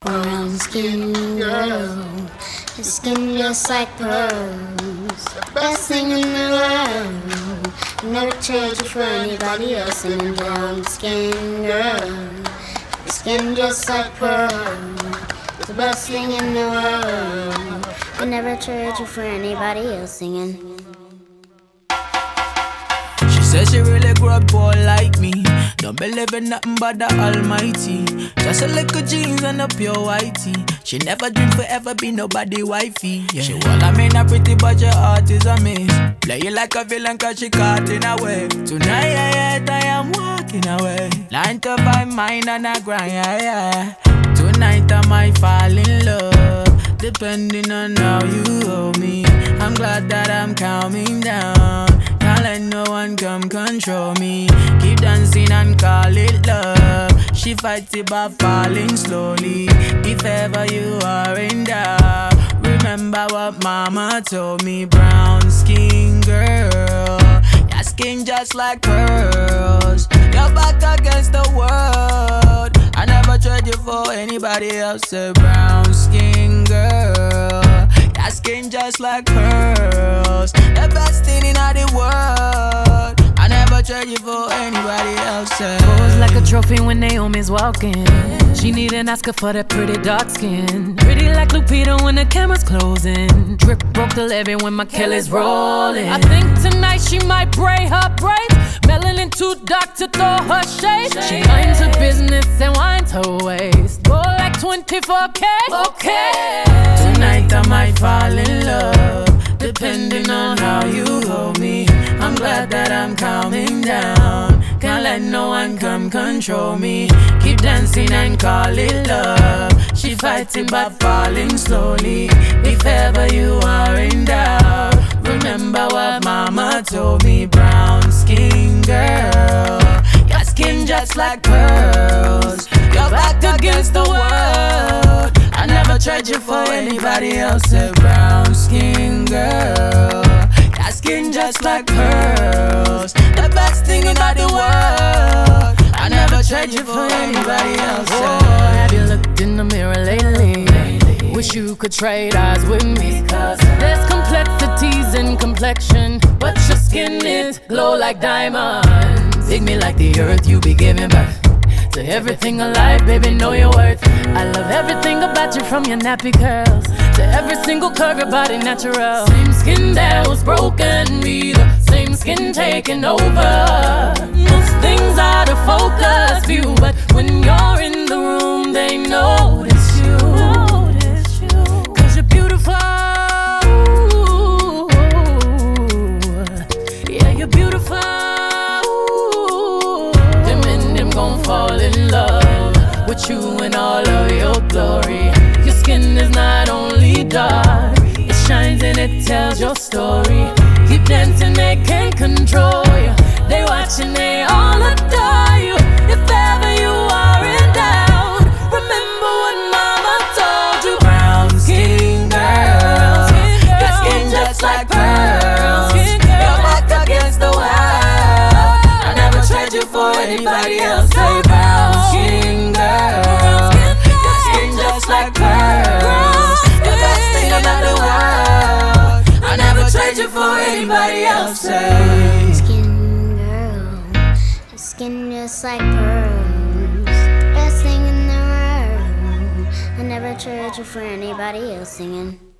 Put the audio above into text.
Brown skin girl, your skin just like pearls. Best thing in the world. Never trade you for anybody else. Singing brown skin girl, your skin just like pearls. The best thing in the world. I never trade you for anybody else. Singing. Says she really grew up poor like me. Don't believe in nothing but the Almighty. Just a little jeans and a pure whitey. She never dreamed forever be nobody wifey. Yeah. She well, I mean a pretty but your heart is a miss. Play you like a villain cause she caught in a way. Tonight I am walking away. 9 to 5 mine and I grind, yeah. Tonight I might fall in love, depending on how you hold me. I'm glad that I'm calming down. Can't let no one come control me. Keep dancing and call it love. She fights it by falling slowly. If ever you are in doubt, remember what mama told me. Brown skin girl, your skin just like pearls. Your back against the world. I never trade you for anybody else. A brown skin girl, your skin just like pearls. The best thing in the world. I never trade you for anybody else. Pose like a trophy when Naomi's walking. She need an Oscar for that pretty dark skin. Pretty like Lupita when the camera's closing. Drip broke the levee when my Kelly's rolling. I think tonight she might braid her braids. Melanin too dark to throw her shade. She minds her business and winds her waist. Go like 24K. Okay. Tonight I might fall in love, depending on how you hold me. I'm glad that I'm calming down. Can't let no one come control me. Keep dancing and call it love. She fighting but falling slowly. If ever you are in doubt, remember what mama told me. Brown skin girl, your skin just like pearls. Your back against the world. I never tried you for anybody else. A brown skin girl, your skin just like pearls. The best thing in the world. I never tried you for anybody else. Oh, have you looked in the mirror lately? Wish you could trade eyes with me. There's complexities in complexion, but your skin is glow like diamonds. Dig me like the earth, you be giving birth to everything alive, baby, know your worth. I love everything about you, from your nappy curls to every single curve, your body natural. Same skin that was broken, be the same skin taking over. Most things out of focus view, but when you're in the room, they notice you. Cause you're beautiful. Yeah, you're beautiful. Them and them gon' fall in love with you in all of your glory. Your skin is not only dark, it shines and it tells your story. Keep dancing, they can't control you. They watching, they all adore you. If ever you are in doubt, remember what mama told you. Brown skin girl, your skin just like pearls. Your back against the world. I never trade you for anybody else. Say brown skin girl, your skin just like pearls. The best thing about the world. I never trade you for anybody else. Say Skin girl, your skin just like pearls. Best thing in the world. I never trade you for anybody else. Singing.